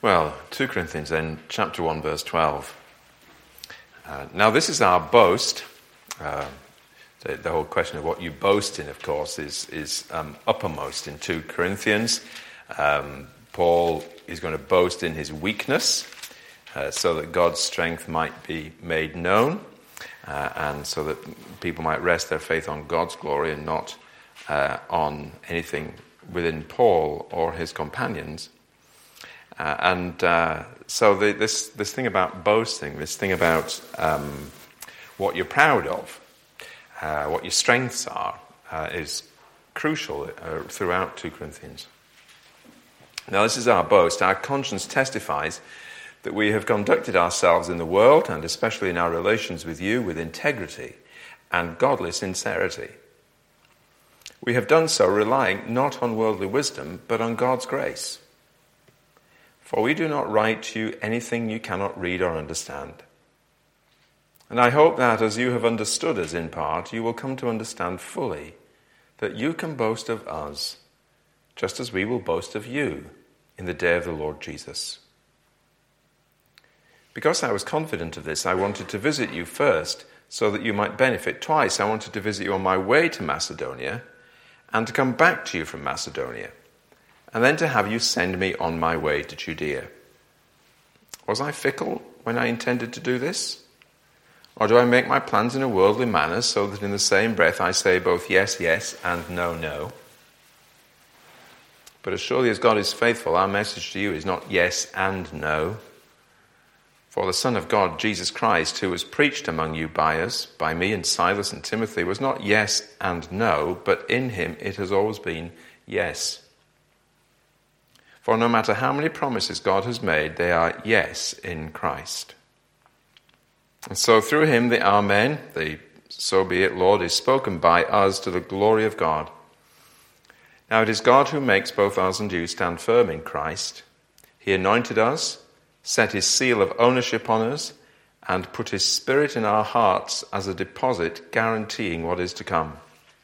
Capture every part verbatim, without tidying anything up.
Well, two Corinthians then, chapter one, verse twelve. Uh, now this is our boast. Uh, the, the whole question of what you boast in, of course, is, is um, uppermost in two Corinthians. Um, Paul is going to boast in his weakness uh, so that God's strength might be made known uh, and so that people might rest their faith on God's glory and not uh, on anything within Paul or his companions. Uh, and uh, so the, this this thing about boasting, this thing about um, what you're proud of, uh, what your strengths are, uh, is crucial uh, throughout two Corinthians. Now this is our boast. Our conscience testifies that we have conducted ourselves in the world, and especially in our relations with you, with integrity and godly sincerity. We have done so relying not on worldly wisdom, but on God's grace. For we do not write to you anything you cannot read or understand. And I hope that as you have understood us in part, you will come to understand fully that you can boast of us, just as we will boast of you in the day of the Lord Jesus. Because I was confident of this, I wanted to visit you first, so that you might benefit twice. I wanted to visit you on my way to Macedonia, and to come back to you from Macedonia, and then to have you send me on my way to Judea. Was I fickle when I intended to do this? Or do I make my plans in a worldly manner so that in the same breath I say both yes, yes, and no, no? But as surely as God is faithful, our message to you is not yes and no. For the Son of God, Jesus Christ, who was preached among you by us, by me and Silas and Timothy, was not yes and no, but in him it has always been yes. For no matter how many promises God has made, they are yes in Christ. And so through him the Amen, the so be it Lord, is spoken by us to the glory of God. Now it is God who makes both us and you stand firm in Christ. He anointed us, set his seal of ownership on us, and put his Spirit in our hearts as a deposit guaranteeing what is to come.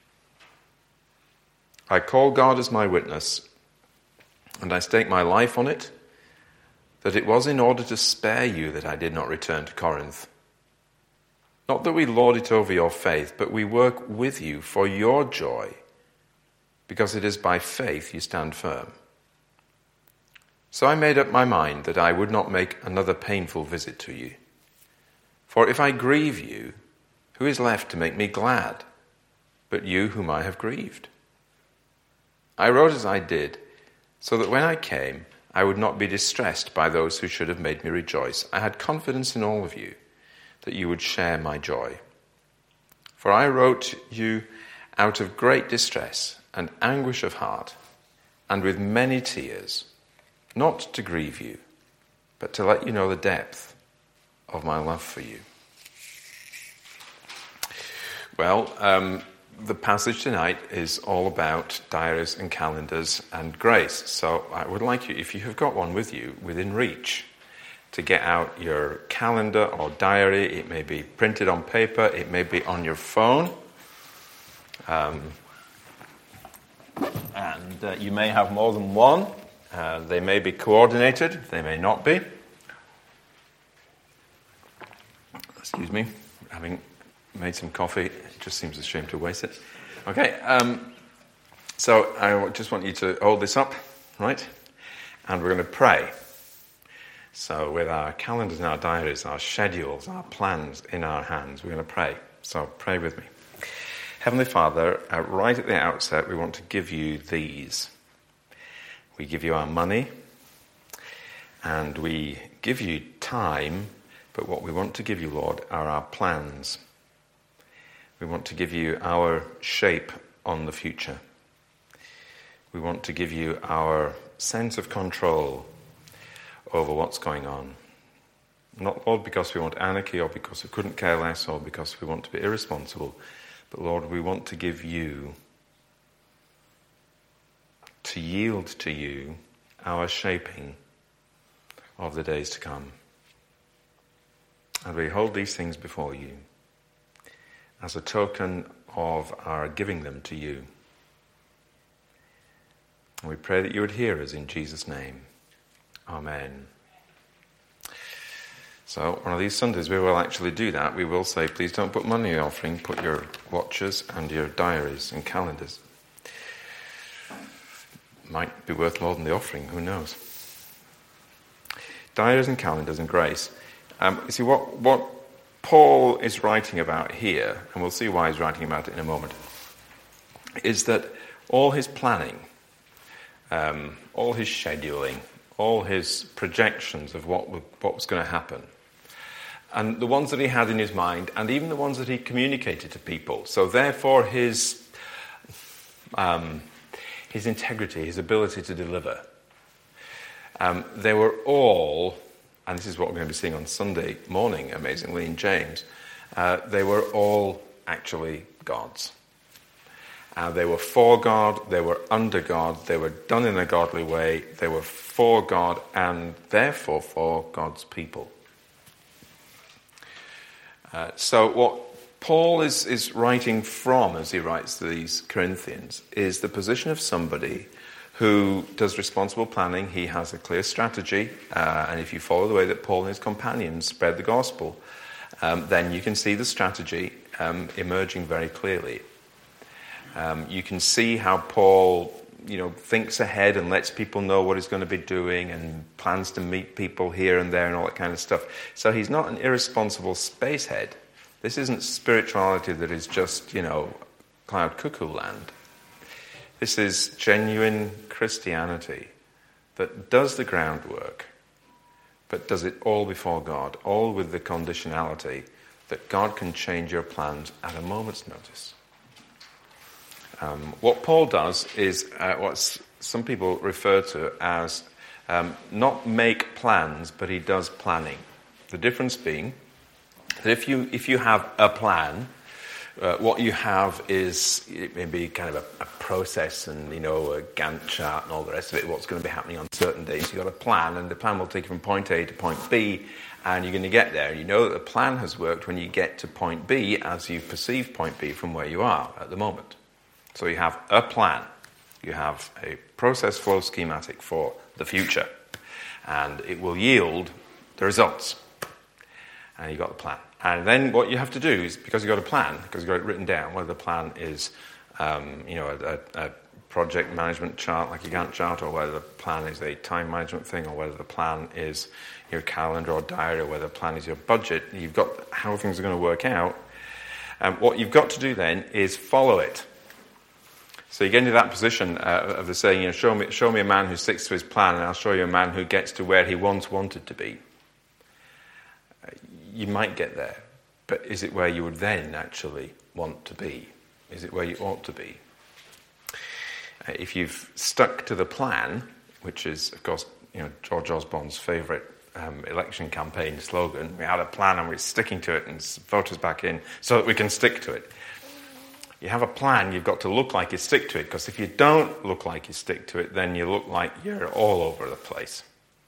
I call God as my witness, and I stake my life on it, that it was in order to spare you that I did not return to Corinth. Not that we lord it over your faith, but we work with you for your joy, because it is by faith you stand firm. So I made up my mind that I would not make another painful visit to you. For if I grieve you, who is left to make me glad, but you whom I have grieved? I wrote as I did, so that when I came, I would not be distressed by those who should have made me rejoice. I had confidence in all of you, that you would share my joy. For I wrote you out of great distress and anguish of heart, and with many tears, not to grieve you, but to let you know the depth of my love for you. Well, um, the passage tonight is all about diaries and calendars and grace. So I would like you, if you have got one with you, within reach, to get out your calendar or diary. It may be printed on paper, it may be on your phone. Um, and uh, you may have more than one. Uh, they may be coordinated, they may not be. Excuse me, having made some coffee, it just seems a shame to waste it. Okay, um, so I just want you to hold this up, right? And we're going to pray. So with our calendars and our diaries, our schedules, our plans in our hands, we're going to pray. So pray with me. Heavenly Father, uh, right at the outset, we want to give you these. We give you our money, and we give you time, but what we want to give you, Lord, are our plans. We want to give you our shape on the future. We want to give you our sense of control over what's going on. Not, Lord, because we want anarchy or because we couldn't care less or because we want to be irresponsible, but Lord, we want to give you, to yield to you our shaping of the days to come. And we hold these things before you as a token of our giving them to you. And we pray that you would hear us in Jesus' name. Amen. So one of these Sundays we will actually do that. We will say, please don't put money in the offering, put your watches and your diaries and calendars. Might be worth more than the offering, who knows? Diaries and calendars and grace. Um, you see, what, what Paul is writing about here, and we'll see why he's writing about it in a moment, is that all his planning, um, all his scheduling, all his projections of what, what was going to happen, and the ones that he had in his mind, and even the ones that he communicated to people. So therefore his um, his integrity, his ability to deliver, um, they were all, and this is what we're going to be seeing on Sunday morning, amazingly, in James, uh, they were all actually God's. Uh, they were for God, they were under God, they were done in a godly way, they were for God, and therefore for God's people. Uh, so what Paul is, is writing from, as he writes to these Corinthians, is the position of somebody who does responsible planning. He has a clear strategy, uh, and if you follow the way that Paul and his companions spread the gospel, um, then you can see the strategy um, emerging very clearly. Um, you can see how Paul, you know, thinks ahead and lets people know what he's going to be doing and plans to meet people here and there and all that kind of stuff. So he's not an irresponsible spacehead. This isn't spirituality that is just, you know, cloud cuckoo land. This is genuine Christianity that does the groundwork, but does it all before God, all with the conditionality that God can change your plans at a moment's notice. Um, what Paul does is uh, what some people refer to as um, not make plans, but he does planning. The difference being that if you if you have a plan, uh, what you have is it may be kind of a, a process and, you know, a Gantt chart and all the rest of it, what's going to be happening on certain days. You've got a plan, and the plan will take you from point A to point B, and you're going to get there. You know that the plan has worked when you get to point B as you perceive point B from where you are at the moment. So you have a plan, you have a process flow schematic for the future, and it will yield the results. And you've got the plan. And then what you have to do is, because you've got a plan, because you've got it written down, whether the plan is um, you know, a, a project management chart like a Gantt chart, or whether the plan is a time management thing, or whether the plan is your calendar or diary, or whether the plan is your budget, you've got how things are going to work out. Um, what you've got to do then is follow it. So you get into that position uh, of the saying, you know, show me, show me a man who sticks to his plan, and I'll show you a man who gets to where he once wanted to be. Uh, you might get there, but is it where you would then actually want to be? Is it where you ought to be? Uh, if you've stuck to the plan, which is, of course, you know, George Osborne's favourite um, election campaign slogan, we had a plan and we're sticking to it, and vote us back in so that we can stick to it. You have a plan, you've got to look like you stick to it, because if you don't look like you stick to it, then you look like you're all over the place.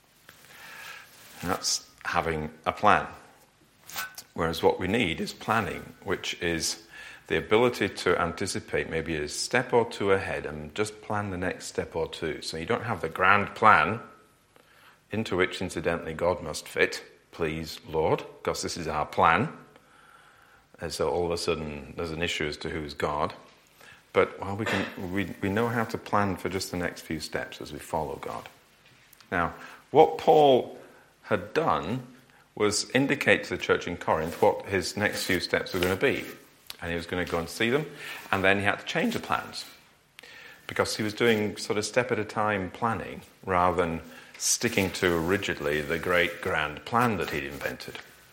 And that's having a plan. Whereas what we need is planning, which is the ability to anticipate maybe a step or two ahead and just plan the next step or two. So you don't have the grand plan, into which, incidentally, God must fit. Please, Lord, because this is our plan. And so all of a sudden there's an issue as to who's God. But well, we can we we know how to plan for just the next few steps as we follow God. Now, what Paul had done was indicate to the church in Corinth what his next few steps were going to be. And he was going to go and see them, and then he had to change the plans. Because he was doing sort of step at a time planning, rather than sticking to rigidly the great grand plan that he'd invented.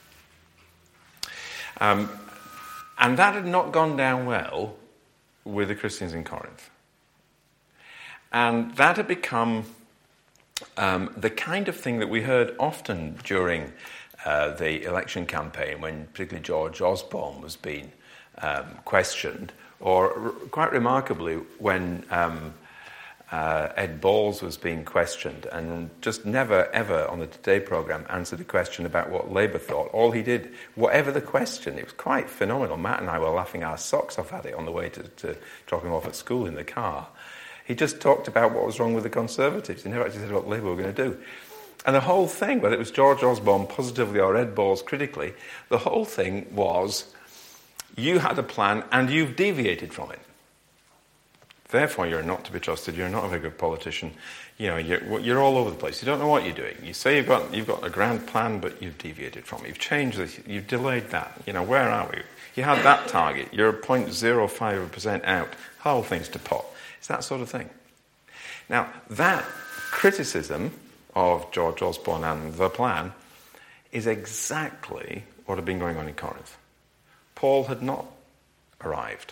Um, and that had not gone down well with the Christians in Corinth. And that had become um, the kind of thing that we heard often during uh, the election campaign, when particularly George Osborne was being um, questioned, or r- quite remarkably when um, uh, Ed Balls was being questioned, and just never ever on the Today programme answered a question about what Labour thought. All he did, whatever the question, it was quite phenomenal. Matt and I were laughing our socks off at it on the way to, to dropping off at school in the car. He just talked about what was wrong with the Conservatives. He never actually said what Labour were going to do. And the whole thing, whether it was George Osborne positively or Ed Balls critically, the whole thing was you had a plan and you've deviated from it. Therefore, you're not to be trusted. You're not a very good politician. You know, you're, you're all over the place. You don't know what you're doing. You say you've got you've got a grand plan, but you've deviated from it. You've changed this. You've delayed that. You know, where are we? You had that target. You're zero point zero five percent out. Whole thing's to pot. It's that sort of thing. Now, that criticism of George Osborne and the plan is exactly what had been going on in Corinth. Paul had not arrived.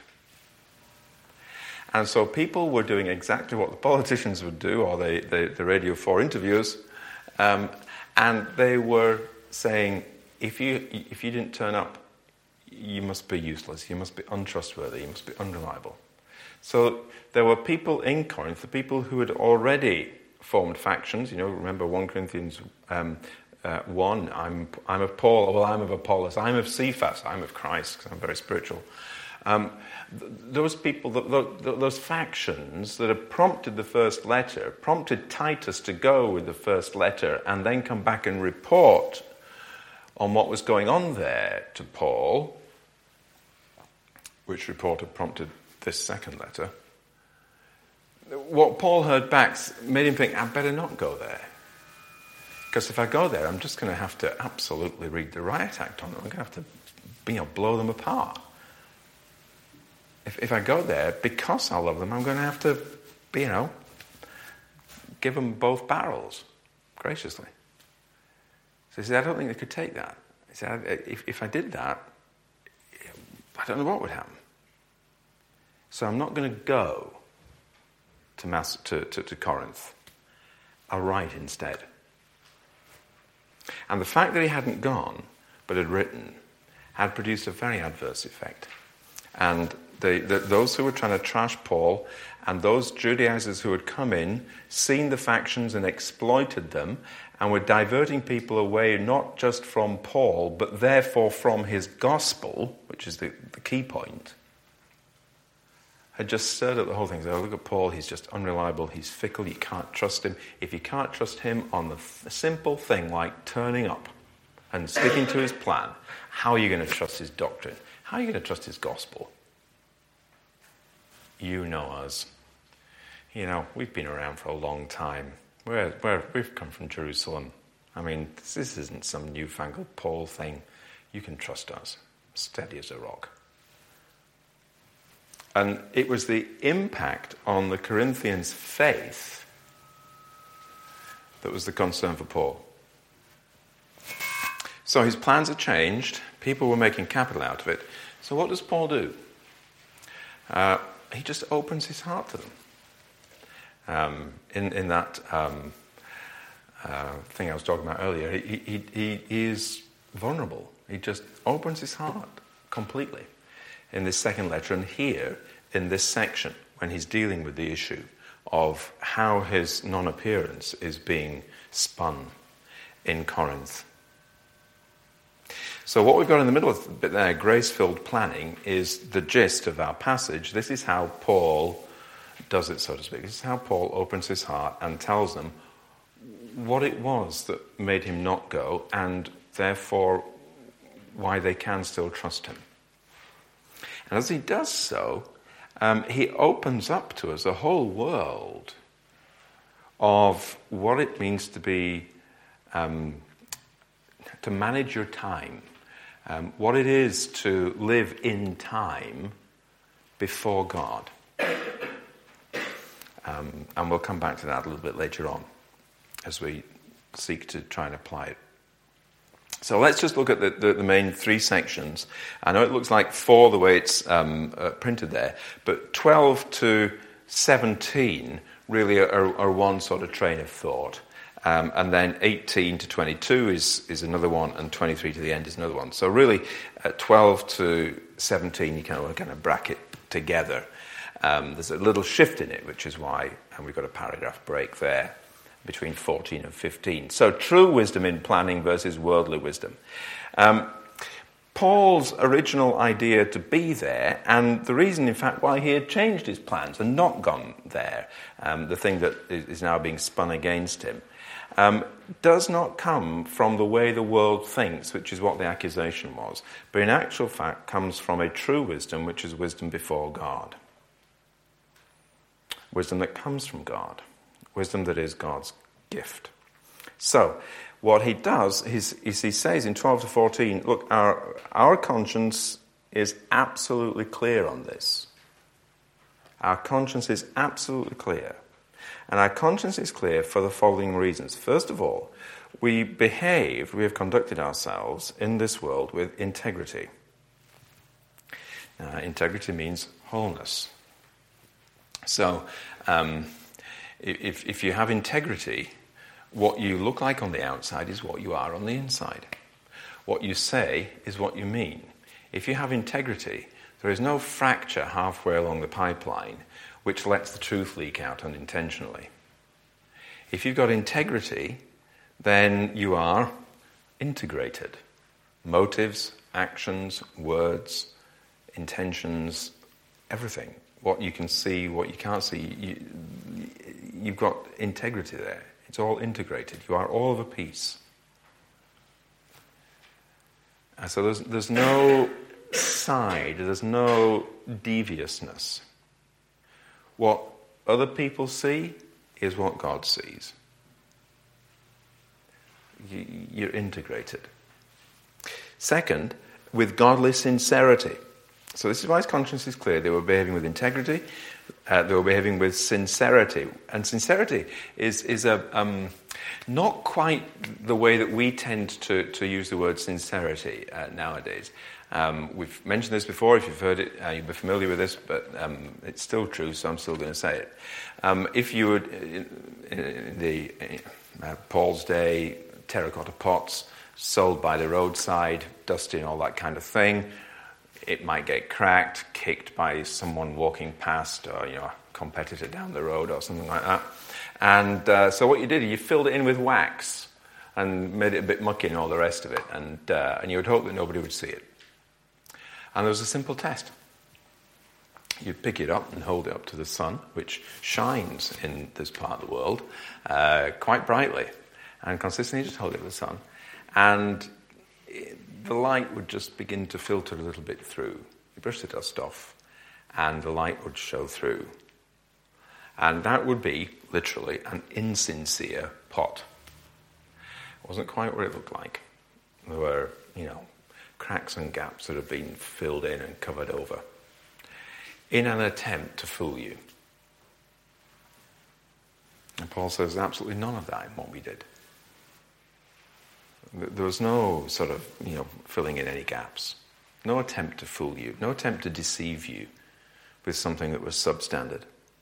And so people were doing exactly what the politicians would do, or the, the, the Radio four interviewers, um, and they were saying, if you if you didn't turn up, you must be useless, you must be untrustworthy, you must be unreliable. So there were people in Corinth, the people who had already formed factions. You know, remember First Corinthians um, uh, one, I'm, I'm of Paul, well, I'm of Apollos, I'm of Cephas, I'm of Christ, because I'm very spiritual. Um, th- those people, th- th- those factions that had prompted the first letter, prompted Titus to go with the first letter and then come back and report on what was going on there to Paul, which report had prompted this second letter. What Paul heard back made him think, I better not go there. Because if I go there, I'm just going to have to absolutely read the riot act on them. I'm going to have to, you know, blow them apart. If, if I go there, because I love them, I'm going to have to, you know, give them both barrels, graciously. So he said, I don't think they could take that. He said, if, if I did that, I don't know what would happen. So I'm not going to go to, Mass, to, to, to Corinth. I'll write instead. And the fact that he hadn't gone, but had written, had produced a very adverse effect. And the, the, those who were trying to trash Paul, and those Judaizers who had come in, seen the factions and exploited them, and were diverting people away not just from Paul, but therefore from his gospel, which is the, the key point, had just stirred up the whole thing. So, look at Paul, he's just unreliable, he's fickle, you can't trust him. If you can't trust him on the th- simple thing like turning up and sticking to his plan, how are you going to trust his doctrine? How are you going to trust his gospel? You know us. You know, we've been around for a long time. We're, we're, we've come from Jerusalem. I mean, this, this isn't some newfangled Paul thing. You can trust us. Steady as a rock. And it was the impact on the Corinthians' faith that was the concern for Paul. So his plans had changed. People were making capital out of it. So what does Paul do? Uh, he just opens his heart to them. Um, in, in that um, uh, thing I was talking about earlier, he, he, he, he is vulnerable. He just opens his heart completely in this second letter, and here in this section when he's dealing with the issue of how his non-appearance is being spun in Corinth. So what we've got in the middle of the bit there, grace-filled planning, is the gist of our passage. This is how Paul does it, so to speak. This is how Paul opens his heart and tells them what it was that made him not go, and therefore why they can still trust him. And as he does so, um, he opens up to us a whole world of what it means to be, um, to manage your time, um, what it is to live in time before God. Um, and we'll come back to that a little bit later on as we seek to try and apply it. So let's just look at the, the, the main three sections. I know it looks like four the way it's um, uh, printed there, but twelve to seventeen really are, are one sort of train of thought. Um, and then eighteen to twenty-two is, is another one, and twenty-three to the end is another one. So really, uh, twelve to seventeen, you kind of kind of bracket together. Um, there's a little shift in it, which is why, and we've got a paragraph break there between fourteen and fifteen. So true wisdom in planning versus worldly wisdom. Um, Paul's original idea to be there, and the reason, in fact, why he had changed his plans and not gone there, um, the thing that is now being spun against him, um, does not come from the way the world thinks, which is what the accusation was, but in actual fact comes from a true wisdom, which is wisdom before God. Wisdom that comes from God. Wisdom that is God's gift. So, what he does is, is he says in twelve to fourteen, look, our, our conscience is absolutely clear on this. Our conscience is absolutely clear. And our conscience is clear for the following reasons. First of all, we behave, we have conducted ourselves in this world with integrity. Uh, integrity means wholeness. So, um, if, if you have integrity, what you look like on the outside is what you are on the inside. What you say is what you mean. If you have integrity, there is no fracture halfway along the pipeline which lets the truth leak out unintentionally. If you've got integrity, then you are integrated. Motives, actions, words, intentions, everything. What you can see, what you can't see, you, you've got integrity there. It's all integrated. You are all of a piece. And so there's, there's no side, there's no deviousness. What other people see is what God sees. You, you're integrated. Second, with godly sincerity. So this is why his conscience is clear. They were behaving with integrity. Uh, they were behaving with sincerity. And sincerity is, is a um, not quite the way that we tend to, to use the word sincerity uh, nowadays. Um, we've mentioned this before. If you've heard it, uh, you'll be familiar with this, but um, it's still true, so I'm still going to say it. Um, if you would, in, in the uh, Paul's day, terracotta pots sold by the roadside, dusty and all that kind of thing, it might get cracked, kicked by someone walking past, or you know, a competitor down the road, or something like that. And uh, so what you did, you filled it in with wax and made it a bit mucky and all the rest of it, and uh, and you would hope that nobody would see it. And there was a simple test. You'd pick it up and hold it up to the sun, which shines in this part of the world uh, quite brightly, and consistently just hold it to the sun, and it, the light would just begin to filter a little bit through. You brush the dust off, and the light would show through. And that would be, literally, an insincere pot. It wasn't quite what it looked like. There were, you know, cracks and gaps that have been filled in and covered over in an attempt to fool you. And Paul says absolutely none of that in what we did. There was no sort of, you know, filling in any gaps. No attempt to fool you. No attempt to deceive you with something that was substandard.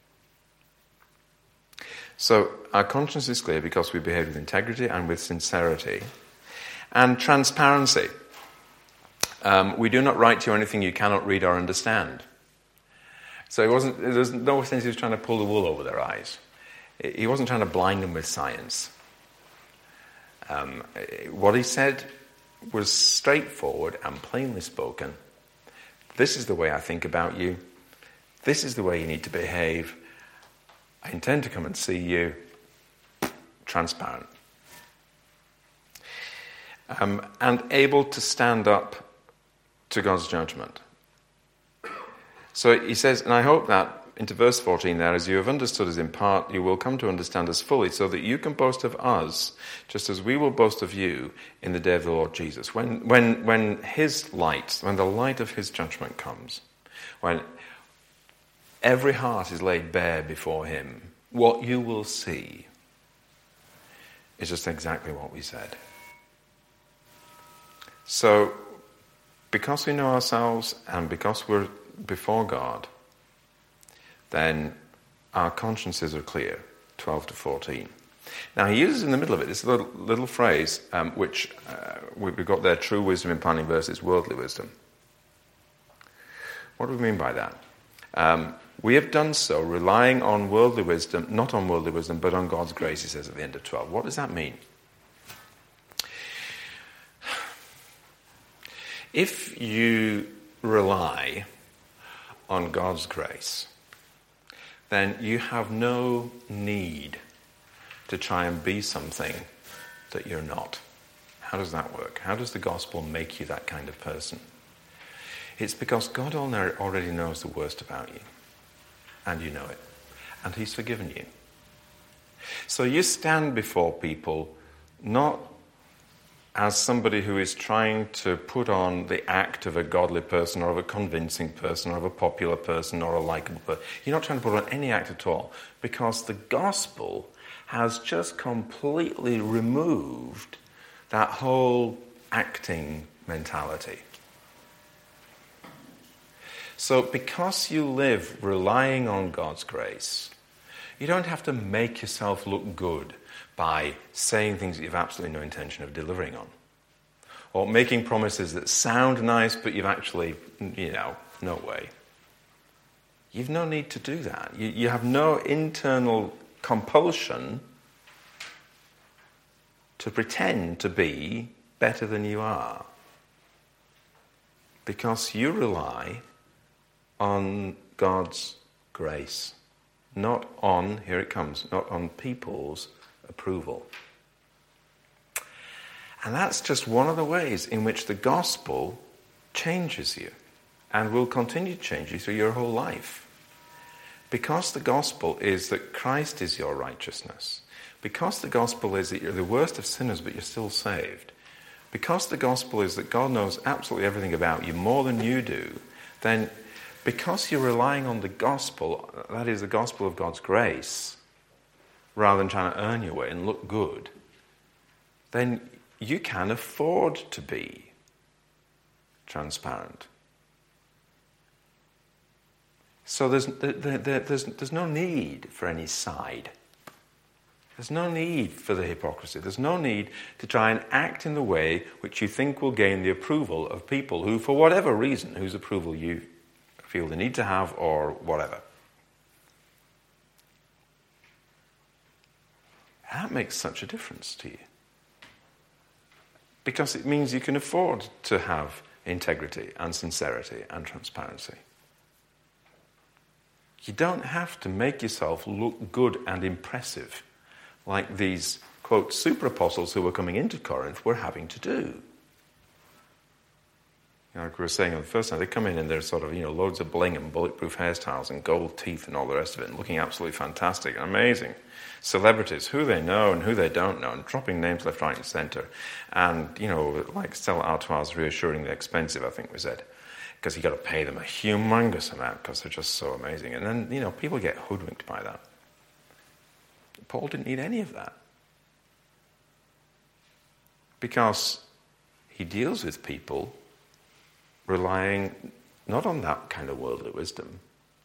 So our conscience is clear because we behave with integrity and with sincerity. And transparency. Um, we do not write to you anything you cannot read or understand. So it wasn't, there's no sense he was trying to pull the wool over their eyes. He wasn't trying to blind them with science. Um, what he said was straightforward and plainly spoken. This is the way I think about you. This is the way you need to behave. I intend to come and see you. Transparent. Um, and able to stand up to God's judgment. So he says, and I hope that into verse fourteen there, as you have understood us in part, you will come to understand us fully, so that you can boast of us, just as we will boast of you in the day of the Lord Jesus. When, when, when his light, when the light of his judgment comes, when every heart is laid bare before him, what you will see is just exactly what we said. So, because we know ourselves and because we're before God, then our consciences are clear, twelve to fourteen. Now he uses in the middle of it this little, little phrase, um, which uh, we've got there, true wisdom in planning versus worldly wisdom. What do we mean by that? Um, we have done so relying on worldly wisdom, not on worldly wisdom, but on God's grace, he says at the end of twelve. What does that mean? If you rely on God's grace, then you have no need to try and be something that you're not. How does that work? How does the gospel make you that kind of person? It's because God already knows the worst about you, and you know it, and he's forgiven you. So you stand before people not as somebody who is trying to put on the act of a godly person or of a convincing person or of a popular person or a likable person. You're not trying to put on any act at all, because the gospel has just completely removed that whole acting mentality. So because you live relying on God's grace, you don't have to make yourself look good by saying things that you've absolutely no intention of delivering on, or making promises that sound nice but you've actually, you know, no way. You've no need to do that. You, you have no internal compulsion to pretend to be better than you are, because you rely on God's grace, not on, here it comes, not on people's approval. And that's just one of the ways in which the gospel changes you and will continue to change you through your whole life. Because the gospel is that Christ is your righteousness, because the gospel is that you're the worst of sinners but you're still saved, because the gospel is that God knows absolutely everything about you more than you do, then because you're relying on the gospel, that is the gospel of God's grace, rather than trying to earn your way and look good, then you can afford to be transparent. So there's, there, there, there's, there's no need for any side. There's no need for the hypocrisy. There's no need to try and act in the way which you think will gain the approval of people who, for whatever reason, whose approval you feel the need to have or whatever. That makes such a difference to you. Because it means you can afford to have integrity and sincerity and transparency. You don't have to make yourself look good and impressive like these, quote, super apostles who were coming into Corinth were having to do. You know, like we were saying on the first night, they come in and they're sort of, you know, loads of bling and bulletproof hairstyles and gold teeth and all the rest of it, and looking absolutely fantastic and amazing. Celebrities, who they know and who they don't know, and dropping names left, right, and centre. And, you know, like Stella Artois reassuringly expensive, I think we said, because you got to pay them a humongous amount because they're just so amazing. And then, you know, people get hoodwinked by that. Paul didn't need any of that. Because he deals with people relying not on that kind of worldly wisdom.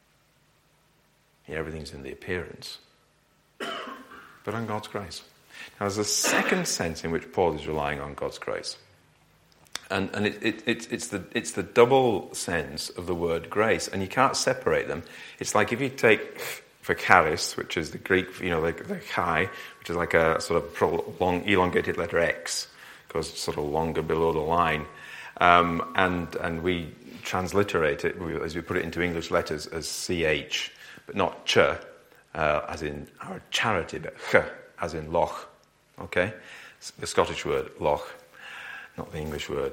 Yeah, everything's in the appearance. But on God's grace. Now, there's a second sense in which Paul is relying on God's grace. And, and it, it, it, it's, the, it's the double sense of the word grace, and you can't separate them. It's like if you take, for charis, which is the Greek, you know, the, the chi, which is like a sort of long, elongated letter X, goes sort of longer below the line, um, and, and we transliterate it, as we put it into English letters, as C H, but not ch, uh, as in our charity, but ch, as in loch, okay? The Scottish word, loch. Not the English word.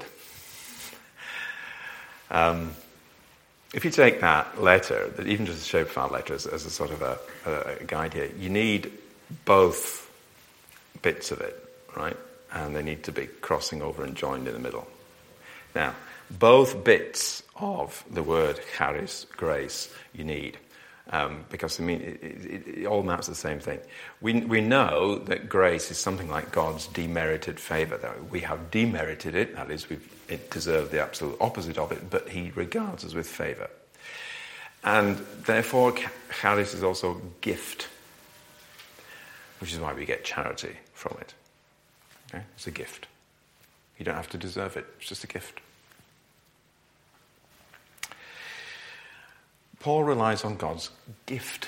Um, if you take that letter, even just the shape of our letter as, as a sort of a, a guide here, you need both bits of it, right? And they need to be crossing over and joined in the middle. Now, both bits of the word charis, grace, you need. Um, because, I mean, it, it, it all maps the same thing. We we know that grace is something like God's demerited favour. That we have demerited it, that is, we've it deserved the absolute opposite of it, but he regards us with favour. And therefore, charis is also gift, which is why we get charity from it. Okay? It's a gift. You don't have to deserve it. It's just a gift. Paul relies on God's gift.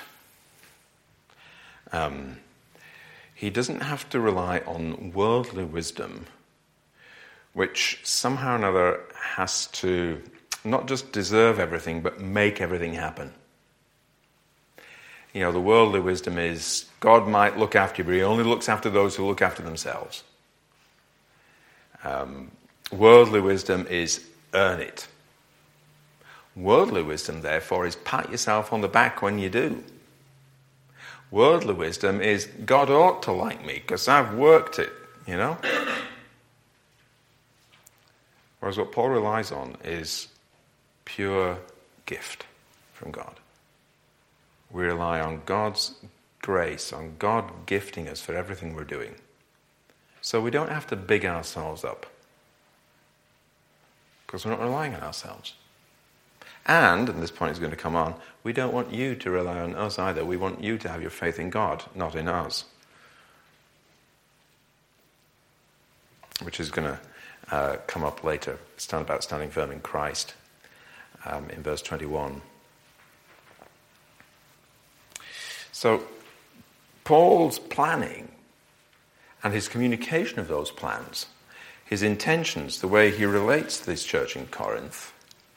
Um, he doesn't have to rely on worldly wisdom, which somehow or another has to not just deserve everything, but make everything happen. You know, the worldly wisdom is God might look after you, but he only looks after those who look after themselves. Um, worldly wisdom is earn it. Worldly wisdom, therefore, is pat yourself on the back when you do. Worldly wisdom is God ought to like me because I've worked it, you know? Whereas what Paul relies on is pure gift from God. We rely on God's grace, on God gifting us for everything we're doing. So we don't have to big ourselves up because we're not relying on ourselves. And, and this point is going to come on, we don't want you to rely on us either. We want you to have your faith in God, not in us. Which is going to uh, come up later. It's about standing firm in Christ um, in verse twenty-one. So, Paul's planning and his communication of those plans, his intentions, the way he relates to this church in Corinth,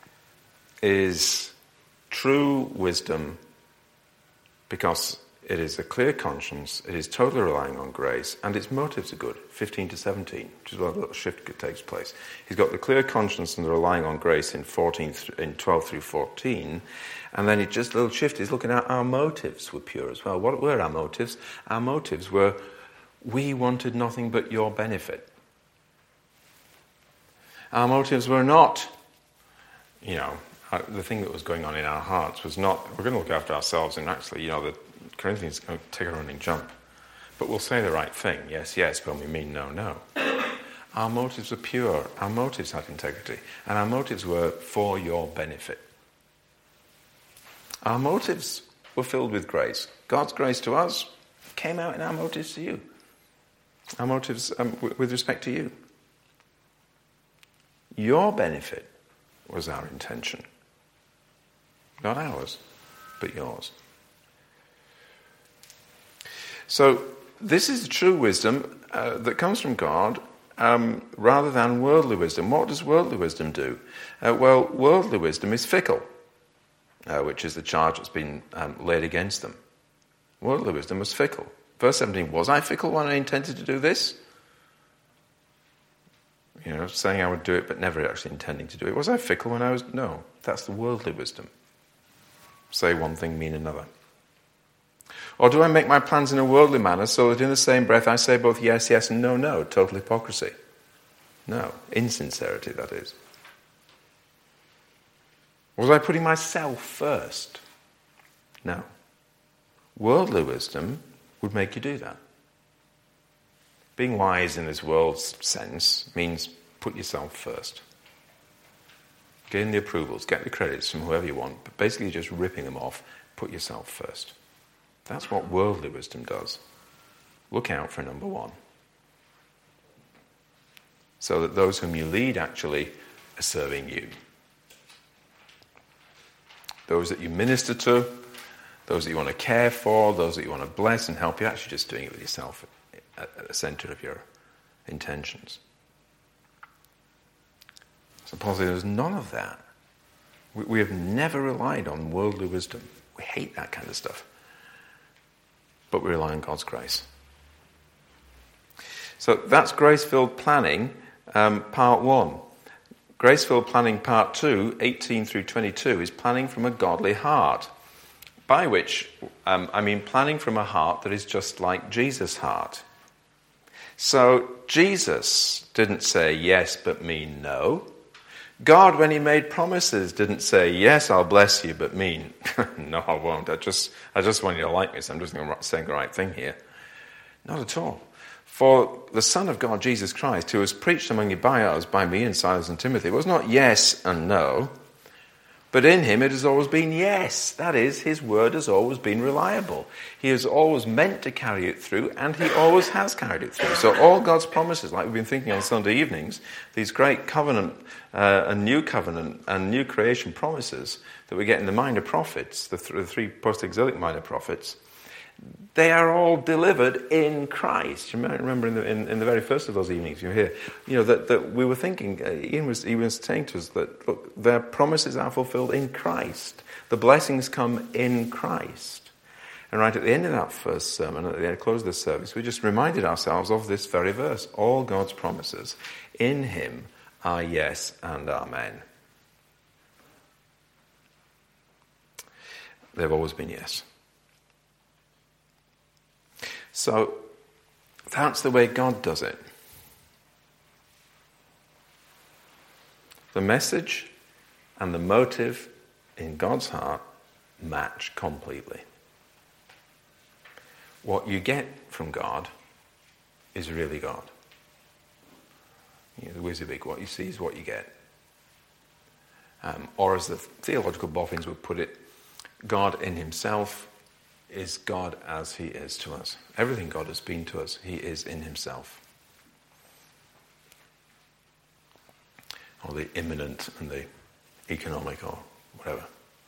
is true wisdom because it is a clear conscience, it is totally relying on grace, and its motives are good, fifteen to seventeen, which is where the little shift takes place. He's got the clear conscience and the relying on grace in fourteen, in twelve through fourteen, and then it just a little shift is looking at our motives were pure as well. What were our motives? Our motives were we wanted nothing but your benefit. Our motives were not, you know, the thing that was going on in our hearts was not, we're going to look after ourselves, and actually, you know, the Corinthians are going to take a running jump. But we'll say the right thing, yes, yes, but we mean no, no. Our motives were pure, our motives had integrity, and our motives were for your benefit. Our motives were filled with grace. God's grace to us came out in our motives to you. Our motives um, w- with respect to you. Your benefit was our intention. Not ours, but yours. So this is the true wisdom uh, that comes from God um, rather than worldly wisdom. What does worldly wisdom do? Uh, well, worldly wisdom is fickle, uh, which is the charge that's been um, laid against them. Worldly wisdom was fickle. Verse seventeen, was I fickle when I intended to do this? You know, saying I would do it but never actually intending to do it. Was I fickle when I was... No, that's the worldly wisdom. Say one thing, mean another. Or do I make my plans in a worldly manner so that in the same breath I say both yes, yes and no, no? Total hypocrisy. No, insincerity, that is. Was I putting myself first? No. Worldly wisdom would make you do that. Being wise in this world's sense means put yourself first. Gain the approvals, get the credits from whoever you want, but basically just ripping them off, put yourself first. That's what worldly wisdom does. Look out for number one. So that those whom you lead actually are serving you. Those that you minister to, those that you want to care for, those that you want to bless and help, you're actually just doing it with yourself at the center of your intentions. So Paul says there's none of that. We, we have never relied on worldly wisdom. We hate that kind of stuff. But we rely on God's grace. So that's grace-filled planning, um, part one. Grace-filled planning, part two, eighteen through twenty-two, is planning from a godly heart. By which, um, I mean planning from a heart that is just like Jesus' heart. So Jesus didn't say yes but mean no. God, when he made promises, didn't say yes, I'll bless you, but mean no, I won't. I just, I just want you to like me, so I'm just saying the right thing here. Not at all. For the Son of God, Jesus Christ, who was preached among you by us, by me and Silas and Timothy, was not yes and no, but in him it has always been yes. That is, his word has always been reliable. He has always meant to carry it through, and he always has carried it through. So all God's promises, like we've been thinking on Sunday evenings, these great covenant uh, and new covenant and new creation promises that we get in the minor prophets, the, th- the three post-exilic minor prophets, They are all delivered in Christ. You might remember in the, in, in the very first of those evenings you were here, you know, that, that we were thinking, uh, Ian was, he was saying to us that, look, their promises are fulfilled in Christ. The blessings come in Christ. And right at the end of that first sermon, at the end, close of the service, we just reminded ourselves of this very verse. All God's promises in him are yes and amen. They've always been yes. So that's the way God does it. The message and the motive in God's heart match completely. What you get from God is really God. You know, the WYSIWYG, what you see is what you get. Um, or as the theological boffins would put it, God in himself is God as he is to us. Everything God has been to us, he is in himself. Or the immanent and the economic or whatever.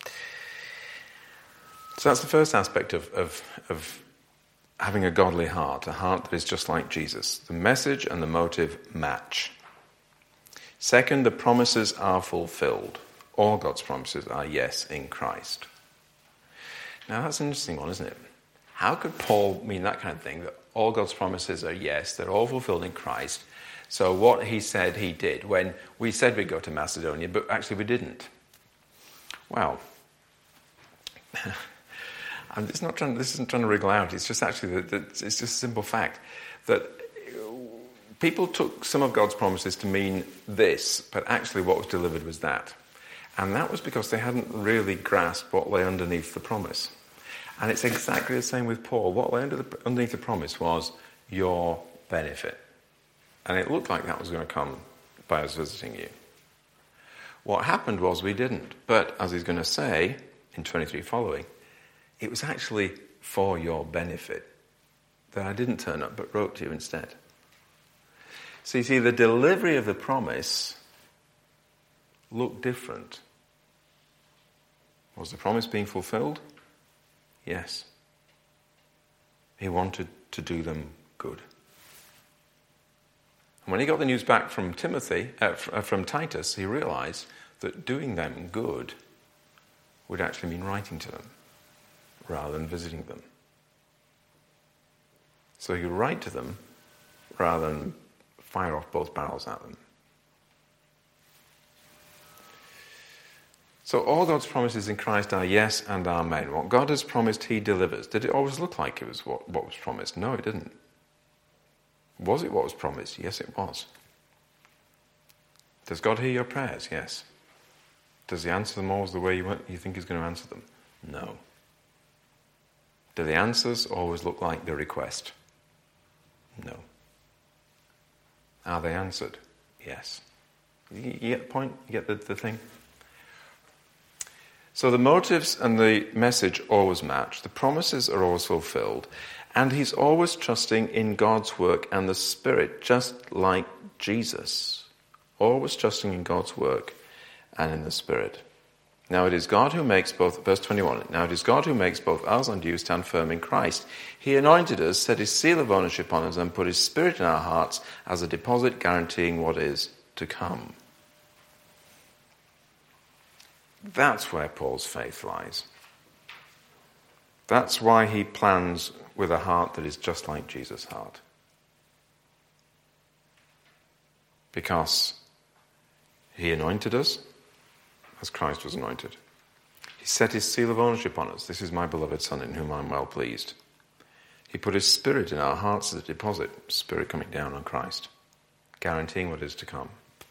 So that's the first aspect of, of, of having a godly heart, a heart that is just like Jesus. The message and the motive match. Second, the promises are fulfilled. All God's promises are yes in Christ. Now that's an interesting one, isn't it? How could Paul mean that kind of thing, that all God's promises are yes, they're all fulfilled in Christ? So what he said he did when we said we'd go to Macedonia, but actually we didn't. Well, I'm just not trying, this isn't trying to wriggle out, it's just actually, that, that it's just a simple fact that people took some of God's promises to mean this, but actually what was delivered was that. And that was because they hadn't really grasped what lay underneath the promise. And it's exactly the same with Paul. What lay under the, underneath the promise was your benefit. And it looked like that was going to come by us visiting you. What happened was we didn't. But as he's going to say in twenty-three following, it was actually for your benefit that I didn't turn up but wrote to you instead. So you see, the delivery of the promise looked different. Was the promise being fulfilled? Yes. He wanted to do them good. And when he got the news back from Timothy, uh, from Titus, he realized that doing them good would actually mean writing to them rather than visiting them. So he would write to them rather than fire off both barrels at them. So all God's promises in Christ are yes and amen. What God has promised, he delivers. Did it always look like it was what, what was promised? No, it didn't. Was it what was promised? Yes, it was. Does God hear your prayers? Yes. Does he answer them always the way you, want, you think he's going to answer them? No. Do the answers always look like the request? No. Are they answered? Yes. You, you get the point? You get the, the thing? So the motives and the message always match. The promises are always fulfilled. And he's always trusting in God's work and the Spirit, just like Jesus. Always trusting in God's work and in the Spirit. Now it is God who makes both, verse twenty-one, now it is God who makes both us and you stand firm in Christ. He anointed us, set his seal of ownership on us, and put his Spirit in our hearts as a deposit guaranteeing what is to come. That's where Paul's faith lies. That's why he plans with a heart that is just like Jesus' heart. Because he anointed us as Christ was anointed. He set his seal of ownership on us. This is my beloved Son in whom I am well pleased. He put his Spirit in our hearts as a deposit, Spirit coming down on Christ, guaranteeing what is to come.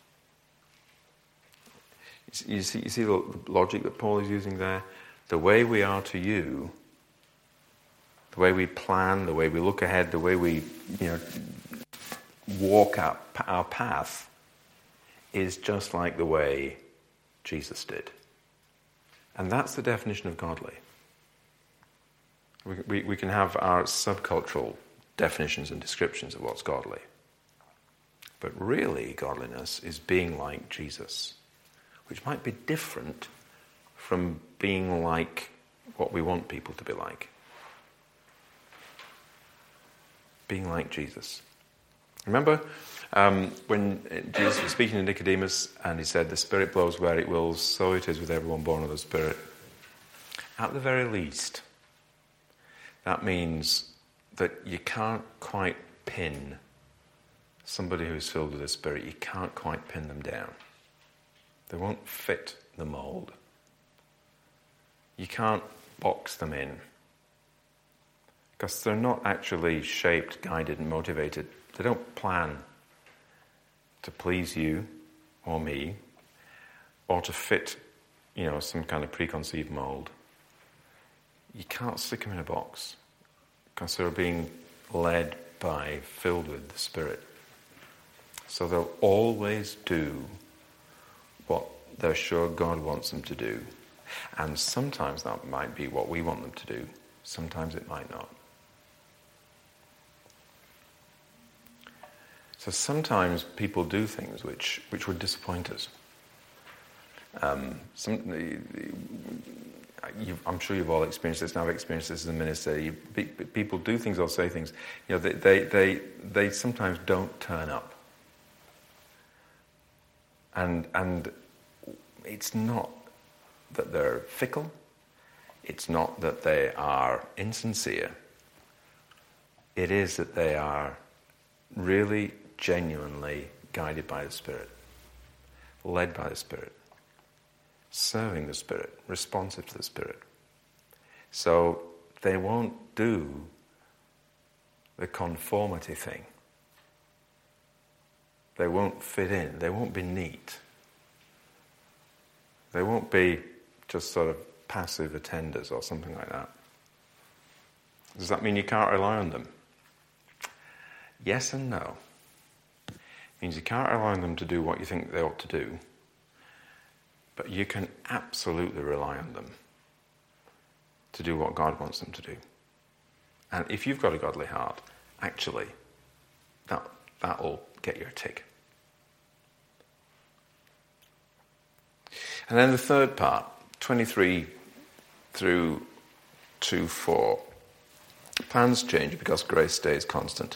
You see, you see the logic that Paul is using there? The way we are to you, the way we plan, the way we look ahead, the way we, you know, walk our, our path is just like the way Jesus did. And that's the definition of godly. We, we, we can have our subcultural definitions and descriptions of what's godly. But really, godliness is being like Jesus, which might be different from being like what we want people to be like. being like Jesus. Remember um, when Jesus was speaking to Nicodemus and he said, the Spirit blows where it wills, so it is with everyone born of the Spirit. At the very least, that means that you can't quite pin somebody who's filled with the Spirit. You can't quite pin them down. They won't fit the mold. You can't box them in. Because they're not actually shaped, guided, and motivated. They don't plan to please you or me or to fit, you know, some kind of preconceived mold. You can't stick them in a box because they're being led by, filled with the Spirit. So they'll always do what they're sure God wants them to do. And sometimes that might be what we want them to do. Sometimes it might not. So sometimes people do things which, which would disappoint us. Um, some, you've, I'm sure you've all experienced this, and I've experienced this as a minister. You, people do things or say things, you know, they, they, they, they sometimes don't turn up. And, and it's not that they're fickle. It's not that they are insincere. It is that they are really genuinely guided by the Spirit, led by the Spirit, serving the Spirit, responsive to the Spirit. So they won't do the conformity thing. They won't fit in. They won't be neat. They won't be just sort of passive attenders or something like that. Does that mean you can't rely on them? Yes and no. It means you can't rely on them to do what you think they ought to do, but you can absolutely rely on them to do what God wants them to do. And if you've got a godly heart, actually, that that'll get you a tick. And then the third part, twenty-three through two four. Plans change because grace stays constant.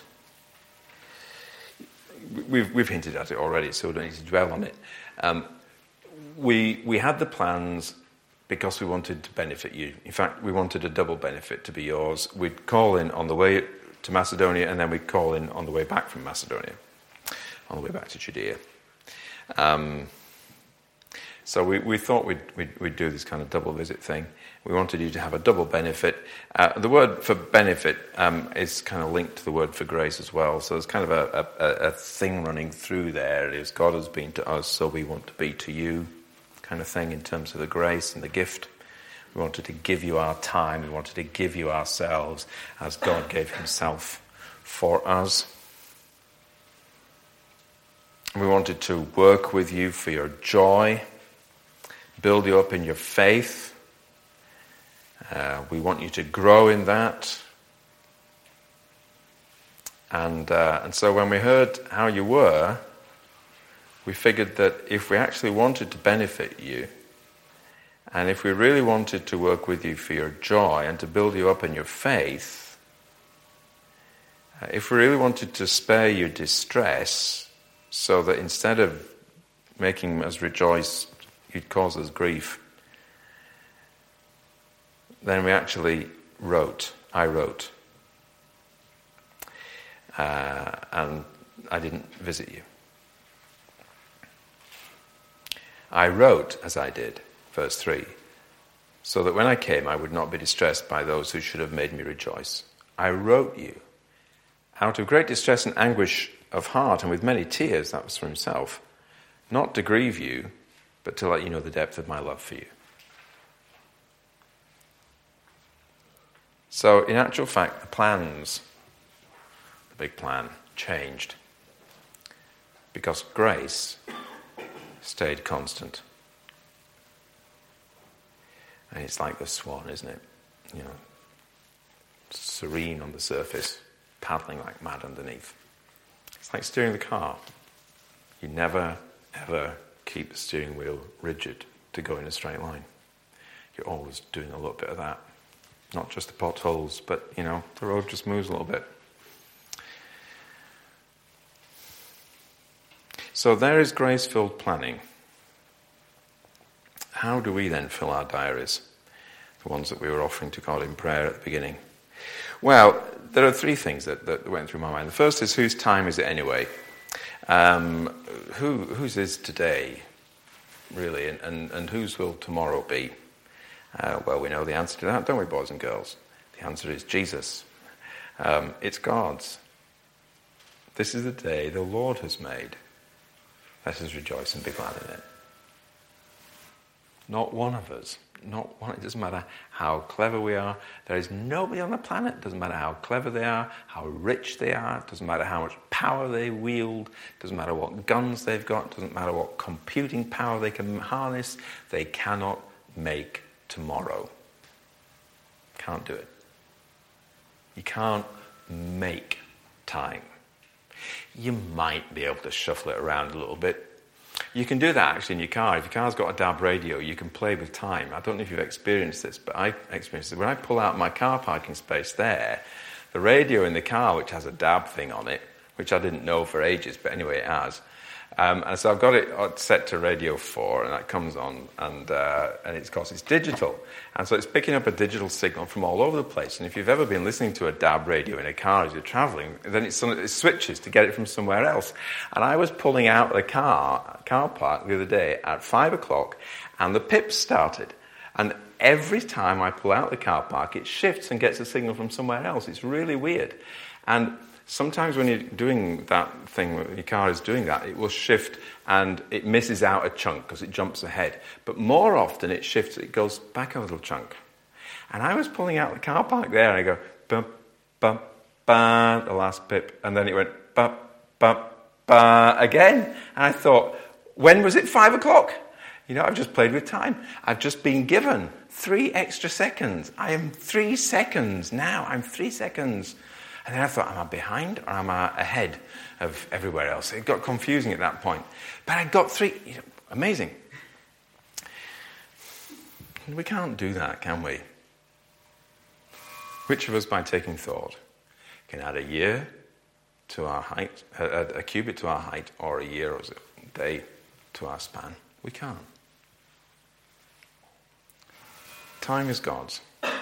We've, we've hinted at it already, so we don't need to dwell on it. Um, we, we had the plans because we wanted to benefit you. In fact, we wanted a double benefit to be yours. We'd call in on the way to Macedonia, and then we'd call in on the way back from Macedonia, on the way back to Judea. Um, so we, we thought we'd, we'd, we'd do this kind of double visit thing. We wanted you to have a double benefit. Uh, the word for benefit um, is kind of linked to the word for grace as well. So there's kind of a, a, a thing running through there. It is God has been to us, so we want to be to you, kind of thing in terms of the grace and the gift. We wanted to give you our time. We wanted to give you ourselves as God gave himself for us. We wanted to work with you for your joy, build you up in your faith. Uh, we want you to grow in that. And uh, and so when we heard how you were, we figured that if we actually wanted to benefit you, and if we really wanted to work with you for your joy and to build you up in your faith, uh, if we really wanted to spare you distress, so that instead of making us rejoice, you'd cause us grief, then we actually wrote, I wrote, uh, and I didn't visit you. I wrote as I did, verse three, so that when I came I would not be distressed by those who should have made me rejoice. I wrote you out of great distress and anguish of heart and with many tears, that was for himself, not to grieve you, but to let you know the depth of my love for you. So in actual fact, the plans, the big plan, changed because grace stayed constant. And it's like the swan, isn't it? You know, serene on the surface, paddling like mad underneath. It's like steering the car. You never, ever keep the steering wheel rigid to go in a straight line. You're always doing a little bit of that. Not just the potholes, but, you know, the road just moves a little bit. So there is grace-filled planning. How do we then fill our diaries? The ones that we were offering to God in prayer at the beginning. Well, there are three things that, that went through my mind. The first is, whose time is it anyway? Um, who, whose is today, really, and, and, and whose will tomorrow be? Uh, well, we know the answer to that, don't we, boys and girls? The answer is Jesus. Um, it's God's. This is the day the Lord has made. Let us rejoice and be glad in it. Not one of us. Not one. It doesn't matter how clever we are. There is nobody on the planet. It doesn't matter how clever they are, how rich they are. It doesn't matter how much power they wield. It doesn't matter what guns they've got. It doesn't matter what computing power they can harness. They cannot make tomorrow. Can't do it. You can't make time. You might be able to shuffle it around a little bit. You can do that actually in your car. If your car's got a D A B radio, you can play with time. I don't know if you've experienced this, but I experienced it. When I pull out my car parking space there, the radio in the car, which has a D A B thing on it, which I didn't know for ages, but anyway it has. Um, and so I've got it set to radio four, and that comes on, and uh, and it's, of course, it's digital. And so it's picking up a digital signal from all over the place. And if you've ever been listening to a D A B radio in a car as you're travelling, then it's, it switches to get it from somewhere else. And I was pulling out the car, car park the other day at five o'clock, and the pips started. And every time I pull out the car park, it shifts and gets a signal from somewhere else. It's really weird. And sometimes when you're doing that thing, your car is doing that, it will shift and it misses out a chunk because it jumps ahead. But more often it shifts, it goes back a little chunk. And I was pulling out the car park there and I go, bump, bump, ba, the last pip. And then it went, bump, bump, ba, again. And I thought, when was it five o'clock? You know, I've just played with time. I've just been given three extra seconds. I am three seconds now. I'm three seconds. And then I thought, am I behind or am I ahead of everywhere else? It got confusing at that point. But I got three. You know, amazing. We can't do that, can we? Which of us, by taking thought, can add a year to our height, a, a cubit to our height, or a year or a day to our span? We can't. Time is God's.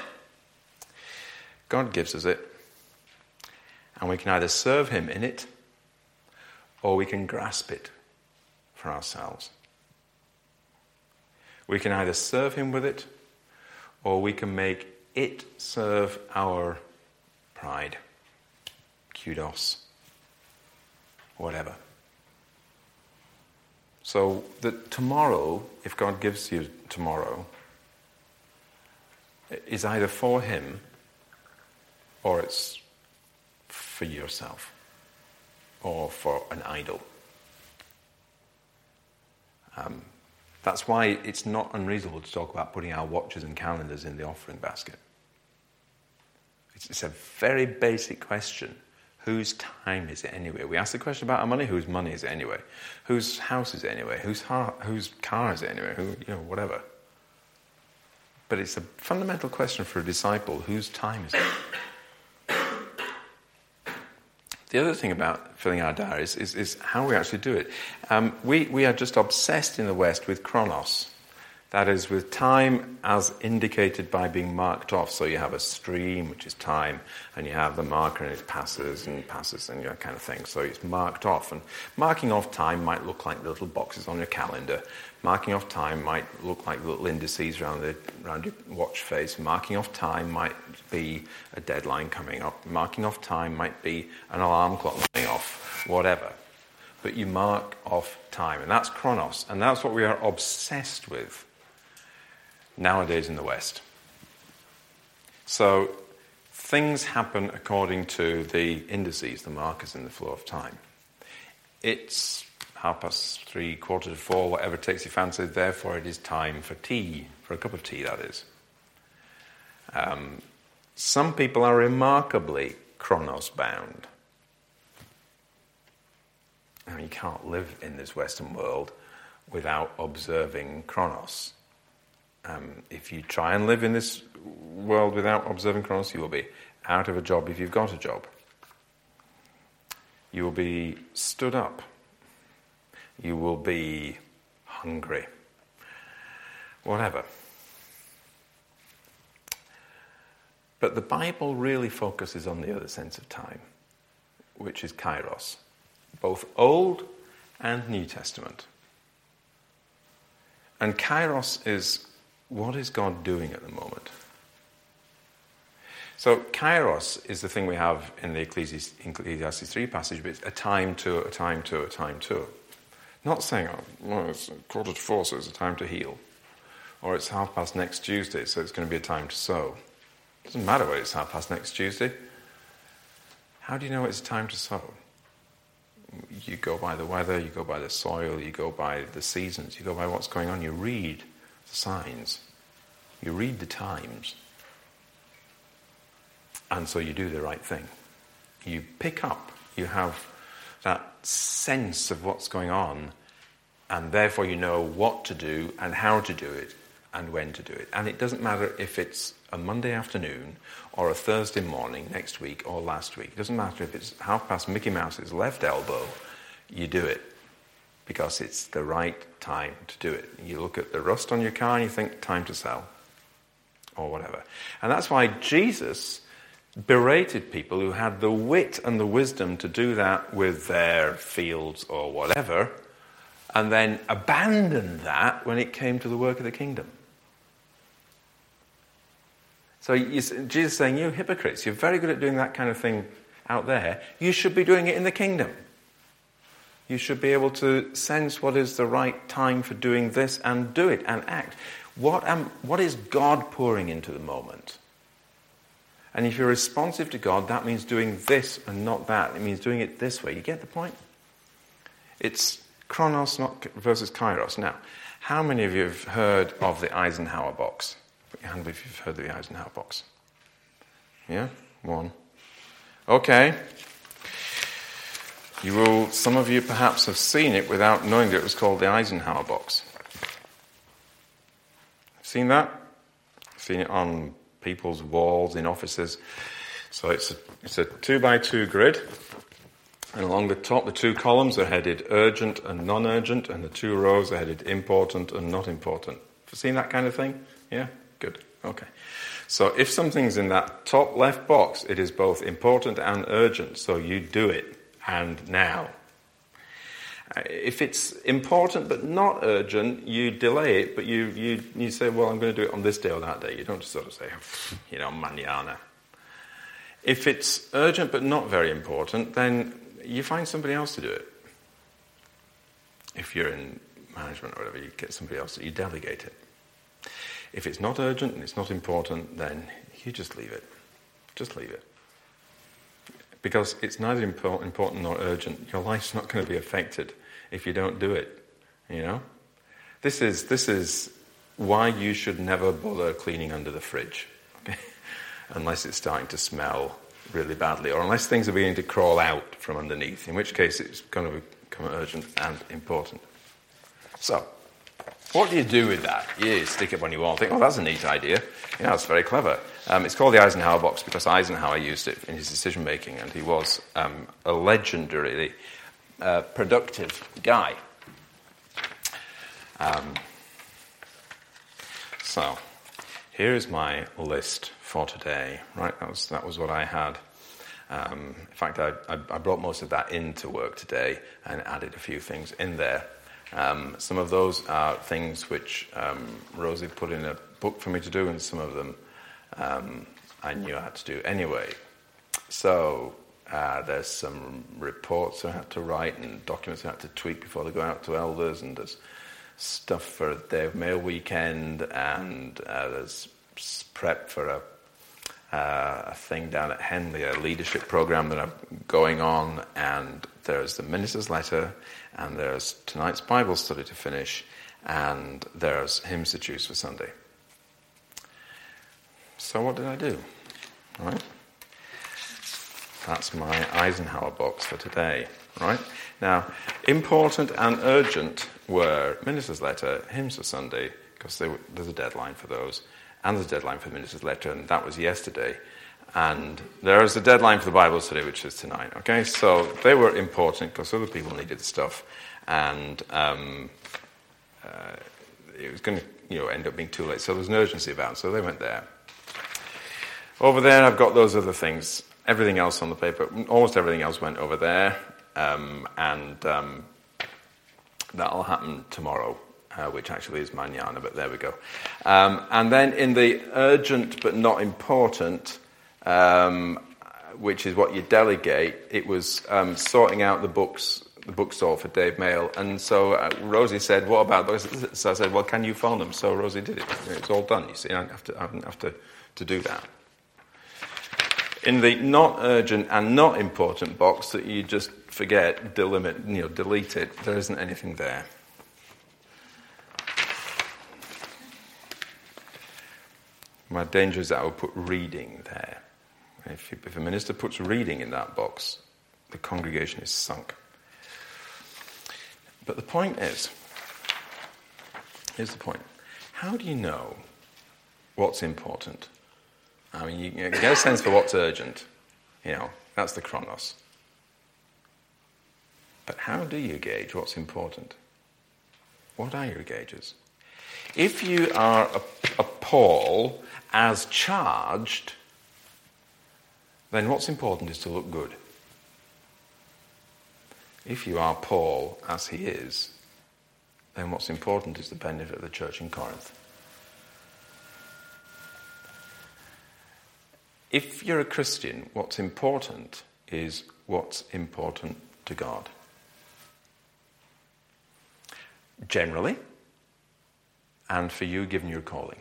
God gives us it. And we can either serve him in it, or we can grasp it for ourselves. We can either serve him with it, or we can make it serve our pride, kudos, whatever. So that tomorrow, if God gives you tomorrow, is either for him, or it's for yourself, or for an idol. Um, that's why it's not unreasonable to talk about putting our watches and calendars in the offering basket. It's, it's a very basic question. Whose time is it anyway? We ask the question about our money. Whose money is it anyway? Whose house is it anyway? Whose, heart, whose car is it anyway? Who, you know, whatever. But it's a fundamental question for a disciple. Whose time is it? The other thing about filling our diaries is, is how we actually do it. Um, we, we are just obsessed in the West with chronos. That is, with time as indicated by being marked off. So you have a stream, which is time, and you have the marker, and it passes and passes and that kind of thing. So it's marked off. And marking off time might look like little boxes on your calendar. Marking off time might look like little indices around, the, around your watch face. Marking off time might be a deadline coming up. Marking off time might be an alarm clock going off, whatever. But you mark off time, and that's chronos, and that's what we are obsessed with nowadays in the West. So things happen according to the indices, the markers in the flow of time. It's half past three, quarter to four, whatever takes your fancy, therefore it is time for tea, for a cup of tea, that is. Um, some people are remarkably chronos bound. I mean, you can't live in this Western world without observing chronos. Um, if you try and live in this world without observing chronos, you will be out of a job if you've got a job. You will be stood up You will be hungry. Whatever. But the Bible really focuses on the other sense of time, which is kairos, both Old and New Testament. And kairos is, what is God doing at the moment? So kairos is the thing we have in the Ecclesiastes three passage, but it's a time to, a time to, a time to. Not saying, oh, well, it's quarter to four, so it's a time to heal. Or it's half past next Tuesday, so it's going to be a time to sow. It doesn't matter whether it's half past next Tuesday. How do you know it's time to sow? You go by the weather, you go by the soil, you go by the seasons, you go by what's going on. You read the signs. You read the times. And so you do the right thing. You pick up, you have that sense of what's going on, and therefore you know what to do and how to do it and when to do it. And it doesn't matter if it's a Monday afternoon or a Thursday morning next week or last week. It doesn't matter if it's half past Mickey Mouse's left elbow. You do it because it's the right time to do it. You look at the rust on your car and you think, time to sell or whatever. And that's why Jesus berated people who had the wit and the wisdom to do that with their fields or whatever, and then abandoned that when it came to the work of the kingdom. So you, Jesus is saying, you hypocrites, you're very good at doing that kind of thing out there. You should be doing it in the kingdom. You should be able to sense what is the right time for doing this and do it and act. What am, what is God pouring into the moment? And if you're responsive to God, that means doing this and not that. It means doing it this way. You get the point? It's chronos not versus kairos. Now, how many of you have heard of the Eisenhower box? Put your hand up if you've heard of the Eisenhower box. Yeah? One. Okay. You will, some of you perhaps have seen it without knowing that it was called the Eisenhower box. Seen that? Seen it on people's walls in offices. So it's a, it's a two by two grid, and along the top the two columns are headed urgent and non-urgent, and the two rows are headed important and not important. Have you seen that kind of thing? Yeah? Good. Okay. So if something's in that top left box, it is both important and urgent, so you do it, and now. If it's important but not urgent, you delay it, but you, you, you say, well, I'm going to do it on this day or that day. You don't just sort of say, you know, mañana. If it's urgent but not very important, then you find somebody else to do it. If you're in management or whatever, you get somebody else, you delegate it. If it's not urgent and it's not important, then you just leave it. Just leave it. Because it's neither important nor urgent. Your life's not going to be affected if you don't do it. You know? This is this is why you should never bother cleaning under the fridge. Okay? Unless it's starting to smell really badly, or unless things are beginning to crawl out from underneath, in which case it's going to become urgent and important. So, what do you do with that? You stick it on your wall and think, oh, that's a neat idea. Yeah, that's very clever. Um, it's called the Eisenhower box because Eisenhower used it in his decision-making, and he was um, a legendarily uh, productive guy. Um, so, here is my list for today. Right, that was that was what I had. Um, in fact, I, I, I brought most of that into work today and added a few things in there. Um, some of those are things which um, Rosie put in a book for me to do, and some of them um, I knew I had to do anyway. So uh, there's some reports I had to write and documents I had to tweak before they go out to elders, and there's stuff for a day of mail weekend, and uh, there's prep for a, uh, a thing down at Henley, a leadership program that I'm going on, and there's the minister's letter, and there's tonight's Bible study to finish, and there's hymns to choose for Sunday. So what did I do? All right. That's my Eisenhower box for today. Right? Now, important and urgent were minister's letter, hymns for Sunday, because there's a deadline for those, and there's a deadline for the minister's letter, and that was yesterday. And there is a deadline for the Bible study, which is tonight. Okay, so they were important because other people needed the stuff, and um, uh, it was going to, you know, end up being too late. So there was an urgency about it, so they went there. Over there, I've got those other things. Everything else on the paper, almost everything else went over there, um, and um, that'll happen tomorrow, uh, which actually is mañana, but there we go. Um, and then in the urgent but not important, um, which is what you delegate, it was um, sorting out the books, the bookstore for Dave Mail. And so uh, Rosie said, what about those? So I said, well, can you phone them? So Rosie did it. It's all done, you see. I don't have to, I don't have to, to do that. In the not urgent and not important box that you just forget, delimit, you know, delete it, there isn't anything there. My danger is that I would put reading there. If, you, if a minister puts reading in that box, the congregation is sunk. But the point is, here's the point. How do you know what's important? I mean, you, you get a sense for what's urgent. You know, that's the chronos. But how do you gauge what's important? What are your gauges? If you are a, a Paul as charged, then what's important is to look good. If you are Paul as he is, then what's important is the benefit of the church in Corinth. If you're a Christian, what's important is what's important to God. Generally, and for you given your calling.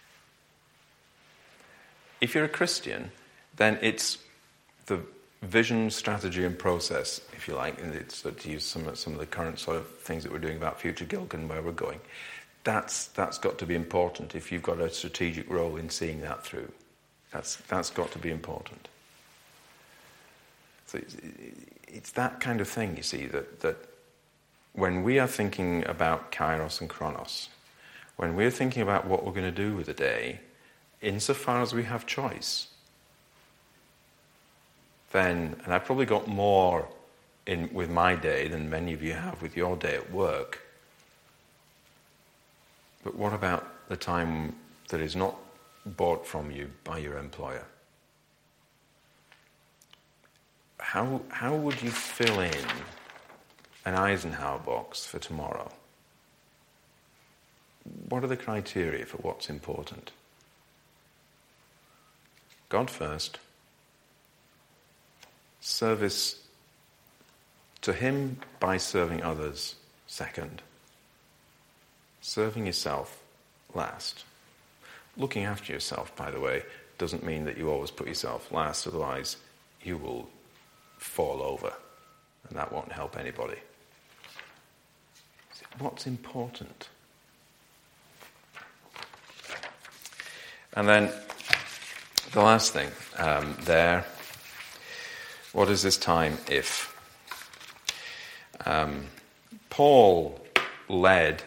If you're a Christian, then it's the vision, strategy and process, if you like, and it's to use some, some of the current sort of things that we're doing about Future Gilgan, where we're going. That's, that's got to be important if you've got a strategic role in seeing that through. That's, that's got to be important. So it's, it's that kind of thing, you see, that, that when we are thinking about Kairos and Chronos, when we're thinking about what we're going to do with the day, insofar as we have choice, then, and I've probably got more in with my day than many of you have with your day at work, but what about the time that is not bought from you by your employer? How how would you fill in an Eisenhower box for tomorrow? What are the criteria for what's important? God first. Service to him by serving others second. Serving yourself last. Looking after yourself, by the way, doesn't mean that you always put yourself last, otherwise you will fall over, and that won't help anybody. What's important? And then the last thing um, there, what is this time if? Um, Paul led,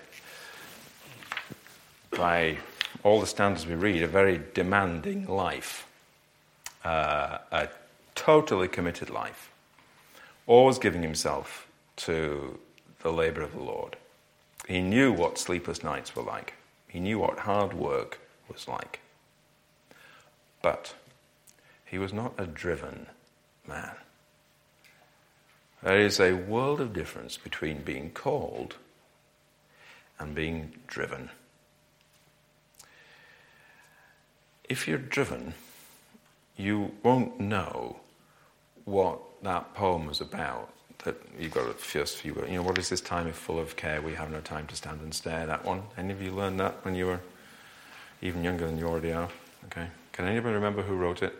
by all the standards we read, a very demanding life, uh, a totally committed life, always giving himself to the labour of the Lord. He knew what sleepless nights were like. He knew what hard work was like. But he was not a driven man. There is a world of difference between being called and being driven. If you're driven, you won't know what that poem was about. That you've got a first few, you know, what is this time if full of care we have no time to stand and stare? That one. Any of you learned that when you were even younger than you already are? Okay. Can anybody remember who wrote it?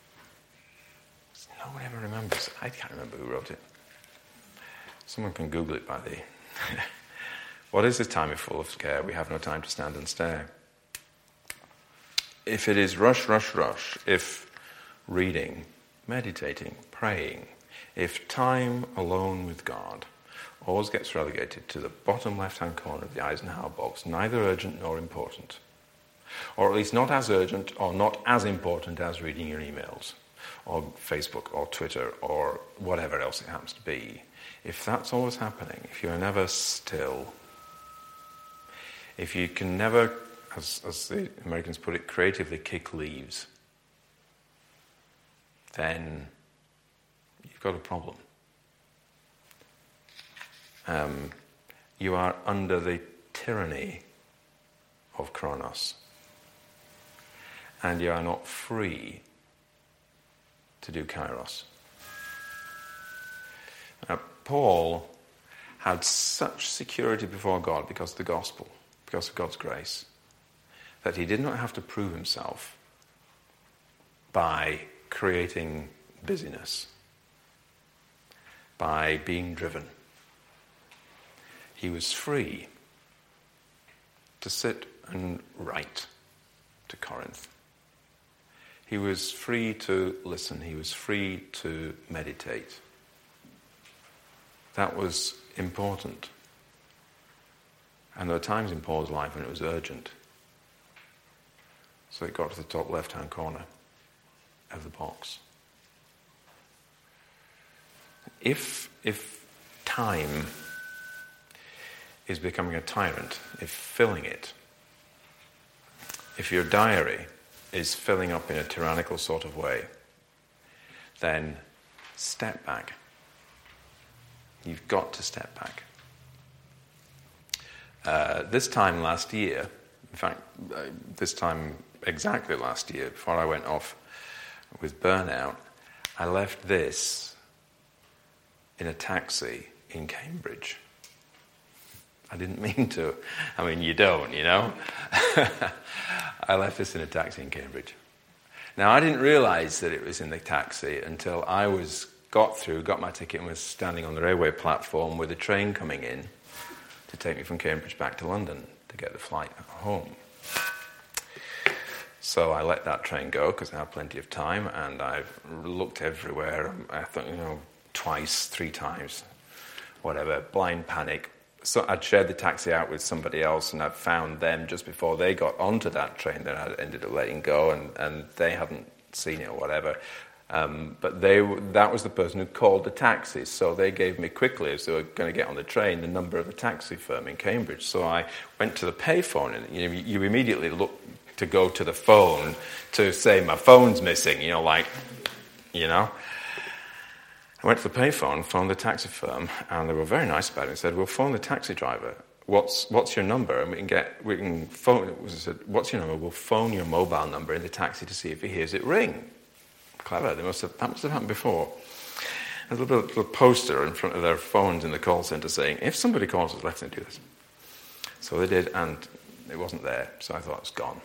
No one ever remembers. I can't remember who wrote it. Someone can Google it by the... What is this time if full of care we have no time to stand and stare? If it is rush, rush, rush, if reading, meditating, praying, if time alone with God always gets relegated to the bottom left-hand corner of the Eisenhower box, neither urgent nor important, or at least not as urgent or not as important as reading your emails, or Facebook or Twitter or whatever else it happens to be, if that's always happening, if you're never still, if you can never, as, as the Americans put it, creatively kick leaves, then you've got a problem. Um, you are under the tyranny of Chronos, and you are not free to do Kairos. Now, Paul had such security before God because of the gospel, because of God's grace, that he did not have to prove himself by creating busyness, by being driven. He was free to sit and write to Corinth. He was free to listen. He was free to meditate. That was important. And there were times in Paul's life when it was urgent. So it got to the top left-hand corner of the box. If, if time is becoming a tyrant, if filling it, if your diary is filling up in a tyrannical sort of way, then step back. You've got to step back. Uh, this time last year, in fact, uh, this time exactly last year, before I went off with burnout, I left this in a taxi in Cambridge. I didn't mean to. I mean, you don't, you know. I left this in a taxi in Cambridge. Now, I didn't realise that it was in the taxi until I was got through, got my ticket, and was standing on the railway platform with a train coming in to take me from Cambridge back to London to get the flight home. So I let that train go because I had plenty of time, and I've looked everywhere. I thought, you know, twice, three times, whatever, blind panic. So I'd shared the taxi out with somebody else, and I'd found them just before they got onto that train that I ended up letting go, and, and they hadn't seen it or whatever. Um, but they that was the person who called the taxi, so they gave me quickly, as they were going to get on the train, the number of a taxi firm in Cambridge. So I went to the payphone, and you know, you immediately look to go to the phone to say my phone's missing, you know, like, you know. I went to the payphone, phoned the taxi firm, and they were very nice about it. They said, "We'll phone the taxi driver. What's what's your number? And we can get we can phone." I said, "What's your number? We'll phone your mobile number in the taxi to see if he hears it ring." Clever. They must have, that must have happened before. There's a little, little poster in front of their phones in the call centre saying, "If somebody calls us, let them do this." So they did, and it wasn't there. So I thought it was gone.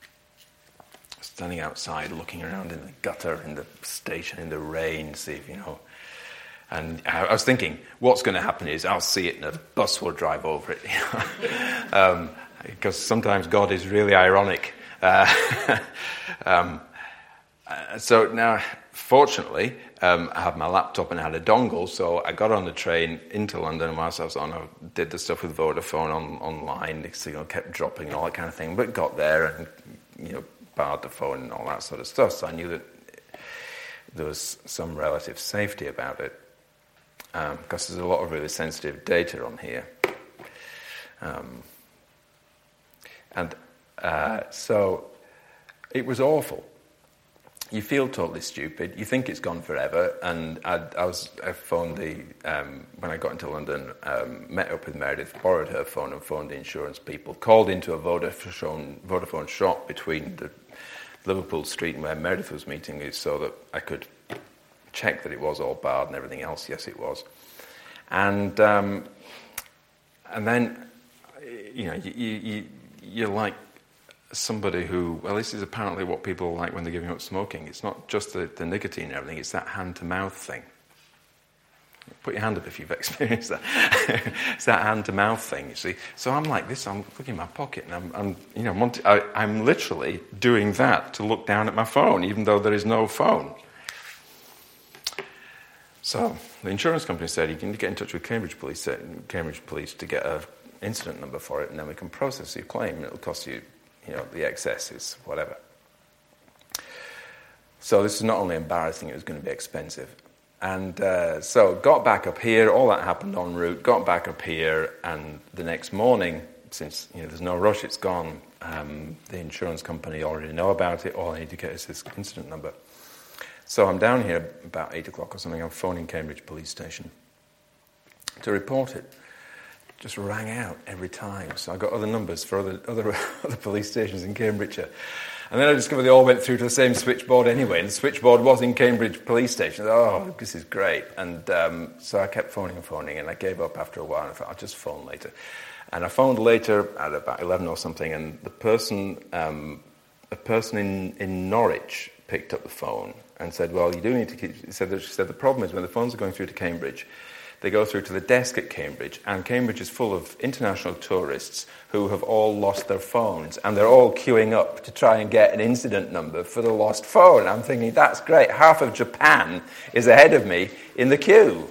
Standing outside, looking around in the gutter, in the station, in the rain, see if, you know. And I was thinking, what's going to happen is I'll see it and a bus will drive over it. You know? um, because sometimes God is really ironic. Uh, um, so now, fortunately, um, I had my laptop and I had a dongle, so I got on the train into London, and whilst I was on, I did the stuff with Vodafone on, online, the signal kept dropping and all that kind of thing, but got there and, you know, barred the phone and all that sort of stuff, so I knew that there was some relative safety about it. Um, because there's a lot of really sensitive data on here. Um, and uh, so it was awful. You feel totally stupid. You think it's gone forever. And I'd, I was I phoned the, um, when I got into London, um, met up with Meredith, borrowed her phone and phoned the insurance people, called into a Vodafone, Vodafone shop between the Liverpool Street and where Meredith was meeting me so that I could check that it was all barred and everything else. Yes, it was. And um, and then, you know, you, you, you're like somebody who, well, this is apparently what people like when they're giving up smoking. It's not just the, the nicotine and everything, it's that hand-to-mouth thing. Put your hand up if you've experienced that. It's that hand-to-mouth thing, you see. So I'm like this, I'm looking in my pocket, and I'm, I'm you know, want to, I, I'm literally doing that to look down at my phone, even though there is no phone. So the insurance company said, you can get in touch with Cambridge Police, Cambridge Police to get an incident number for it, and then we can process your claim, and it'll cost you, you know, the excesses, whatever. So this is not only embarrassing, it was going to be expensive. And uh, so got back up here, all that happened en route, got back up here, and the next morning, since you know there's no rush, it's gone, um, the insurance company already know about it, all I need to get is this incident number. So I'm down here about eight o'clock or something, I'm phoning Cambridge Police Station to report it. Just rang out every time, so I got other numbers for other other, other police stations in Cambridgeshire. And then I discovered they all went through to the same switchboard anyway, and the switchboard was in Cambridge Police Station. Oh, this is great. And um, so I kept phoning and phoning, and I gave up after a while, and I thought, I'll just phone later. And I phoned later at about eleven or something, and the person, um, a person in, in Norwich picked up the phone and said, well, you do need to keep... She said, she said the problem is when the phones are going through to Cambridge, they go through to the desk at Cambridge, and Cambridge is full of international tourists who have all lost their phones, and they're all queuing up to try and get an incident number for the lost phone. I'm thinking, that's great. Half of Japan is ahead of me in the queue.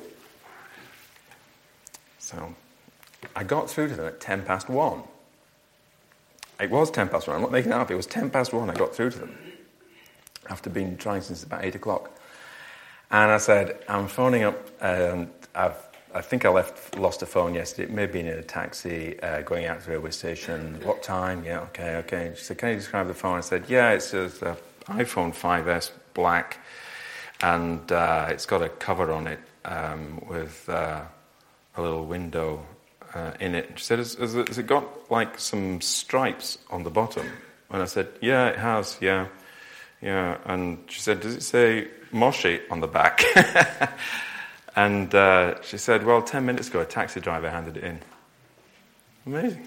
So I got through to them at ten past one. It was ten past one. I'm not making it up. It was ten past one I got through to them after being trying since about eight o'clock. And I said, I'm phoning up, and I've, I think I left, lost a phone yesterday. It may have been in a taxi uh, going out to the railway station. What time? Yeah, okay, okay. And she said, can you describe the phone? I said, yeah, it's an iPhone five S black, and uh, it's got a cover on it um, with uh, a little window uh, in it. She said, has, has, it, has it got like some stripes on the bottom? And I said, yeah, it has, yeah. Yeah, and she said, does it say Moshi on the back? And uh, she said, well, ten minutes ago, a taxi driver handed it in. Amazing.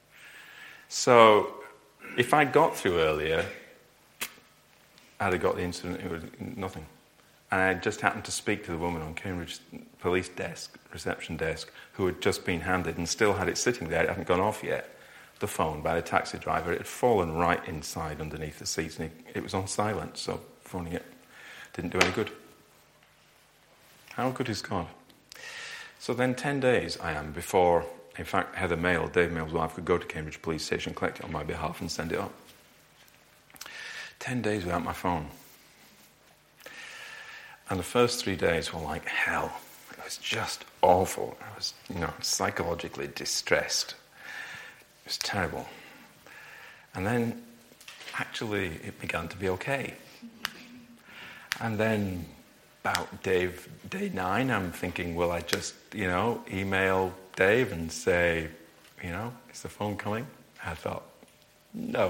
So if I got through earlier, I'd have got the incident, it was nothing. And I just happened to speak to the woman on Cambridge police desk, reception desk, who had just been handed and still had it sitting there, it hadn't gone off yet, the phone by the taxi driver. It had fallen right inside underneath the seats, and it, it was on silent, so phoning it didn't do any good. How good is God? So then ten days I am before, in fact, Heather Mail, Dave Mail's wife, could go to Cambridge Police Station, collect it on my behalf and send it up. Ten days without my phone. And the first three days were like hell. It was just awful. I was, you know, psychologically distressed. It was terrible. And then, actually, it began to be okay. And then, about day, day nine, I'm thinking, will I just, you know, email Dave and say, you know, is the phone coming? I thought, no.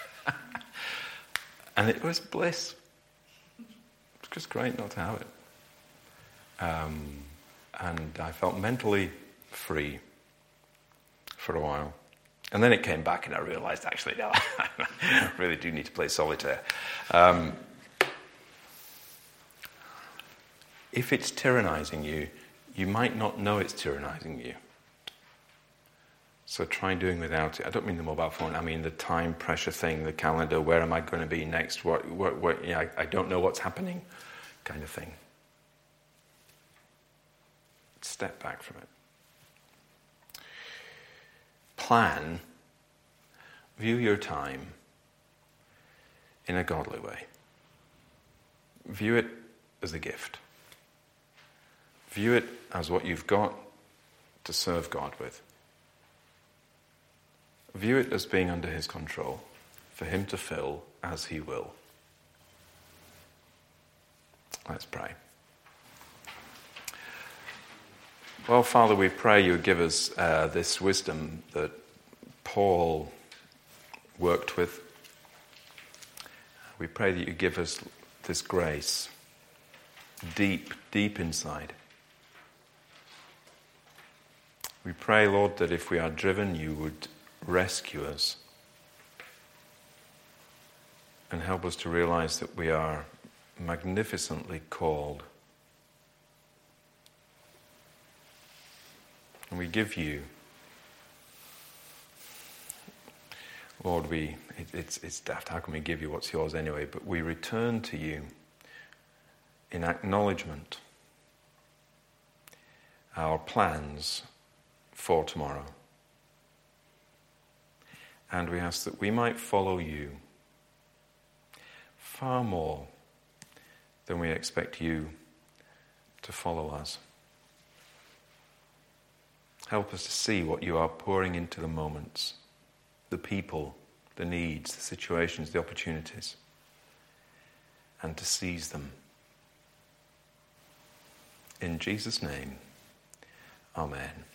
And it was bliss. It's just great not to have it. Um, and I felt mentally free for a while. And then it came back and I realized, actually, no, I really do need to play solitaire. Um, if it's tyrannizing you, you might not know it's tyrannizing you. So try doing without it. I don't mean the mobile phone. I mean the time pressure thing, the calendar. Where am I going to be next? What? What? what yeah, I, I don't know what's happening, kind of thing. Step back from it. Plan. View your time in a godly way. View it as a gift. View it as what you've got to serve God with. View it as being under His control, for Him to fill as He will. Let's pray. Well, Father, we pray you give us uh, this wisdom that Paul worked with. We pray that you give us this grace deep, deep inside. We pray, Lord, that if we are driven, you would rescue us and help us to realize that we are magnificently called. And we give you, Lord, we it, it's, it's daft, how can we give you what's yours anyway? But we return to you in acknowledgement our plans for tomorrow. And we ask that we might follow you far more than we expect you to follow us. Help us to see what you are pouring into the moments, the people, the needs, the situations, the opportunities, and to seize them. In Jesus' name, amen.